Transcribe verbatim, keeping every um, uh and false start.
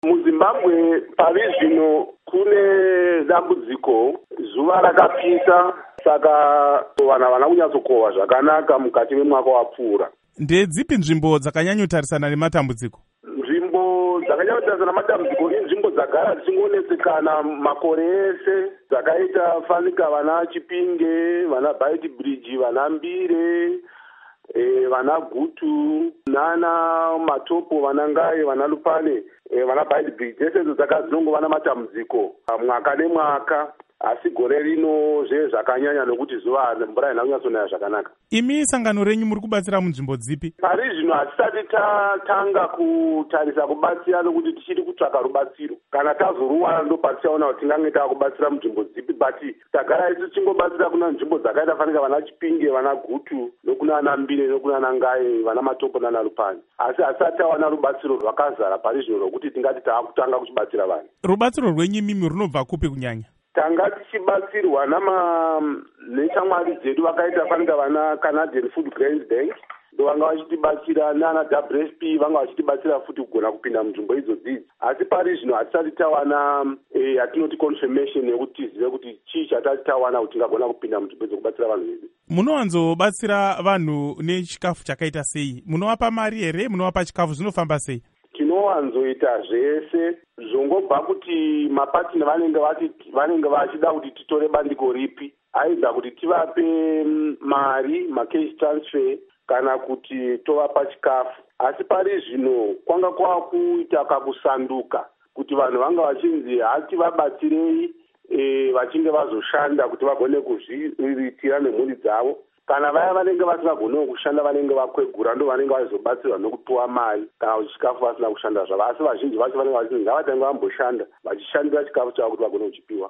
MuZimbabwe pari zvino kune dambudziko, zuva rakapisa, saka vanhu havana kunyatsokohwa zvakanaka mukati memwaka wapfuura. Ndedzipi nzvimbo dzakanyanyotarisana nematambudziko? Nzvimbo dzakanyanyotarisana nematambudziko inzvimbo dzagara dzichingoonetsekana makore ese, dzakaita fanika vana Chipinge, vana Bite Bridge, vana Mbire, E, vana Gutu, nana Matopo, vana Ngai, vana Lupane, e, vana Bite Bridge, dzese dzaka dzinongova namatambudziko mwaka nemwaka, asi gore rino zve zvakanyanya nokuti zuva mvura haina kunyatsonaya zvakanaka. Imi sangano renyu muri kubatsira munzvimbo dzipi? Pari zvino hatisati tatanga kutarisa kubatsira nokuti tichiri kutsvaka rubatsiro. Kana tazoruwana ndopatichaona kuti tingange takubatsira munzvimbo dzipi, but tagara isu tichingobatsira kuna nzvimbo dzakaita fanika vana Chipinge, vana Gutu, nokuna ana Mbire, nokuna ana Ngai, vana Matopo nana Lupane. Asi hasati tawana rubatsiro rwakazara pari zvino rwokuti tingati taakutanga kuchibatsira vanhu. Rubatsiro rwenyu imimi runobva kupi kunyanya? Tanga tichibatsirwa nama neshamwari dzedu vakaita fanika vana Canadian Food Grains Bank, ndo vanga vachitibatsira, nana W S P vanga vachitibatsira futi kugona kupinda munzvimbo idzodzi. Asi pari zvino hatisati tawana yatinoti confirmation yekuti tizive kuti chii chatati tawana kuti tingagona kupinda munzvimbo dzokubatsira vanhu vedu. Munowanzobatsira vanhu nechikafu chakaita sei? Munovapa mari here? Munovapa chikafu? Zvinofamba sei? Tinowanzoita zvese zvongobva kuti mapatina vanenge vati vanenge vachida kuti titore bandiko ripi, aidha kuti tivape mari macash transfer kana kuti tovapa chikafu. Asi pari zvino kwanga kwakuita kakusanduka kuti vanhu vanga vachinzi hati vabatsirei e, vachinge vazoshanda kuti vagone kuzviritira nemhuri dzavo. Kana vaya vanenge vasingagoniwo kushanda vanenge vakwegura ndo vanenge vazobatsirwa nokupiwa mari kana chikafu vasina kushanda zvavo. Asi vazhinji vacho vanenge vachinzi ngavatange vamboshanda vachishandira chikafu chavo kuti vagone kuchipiwa.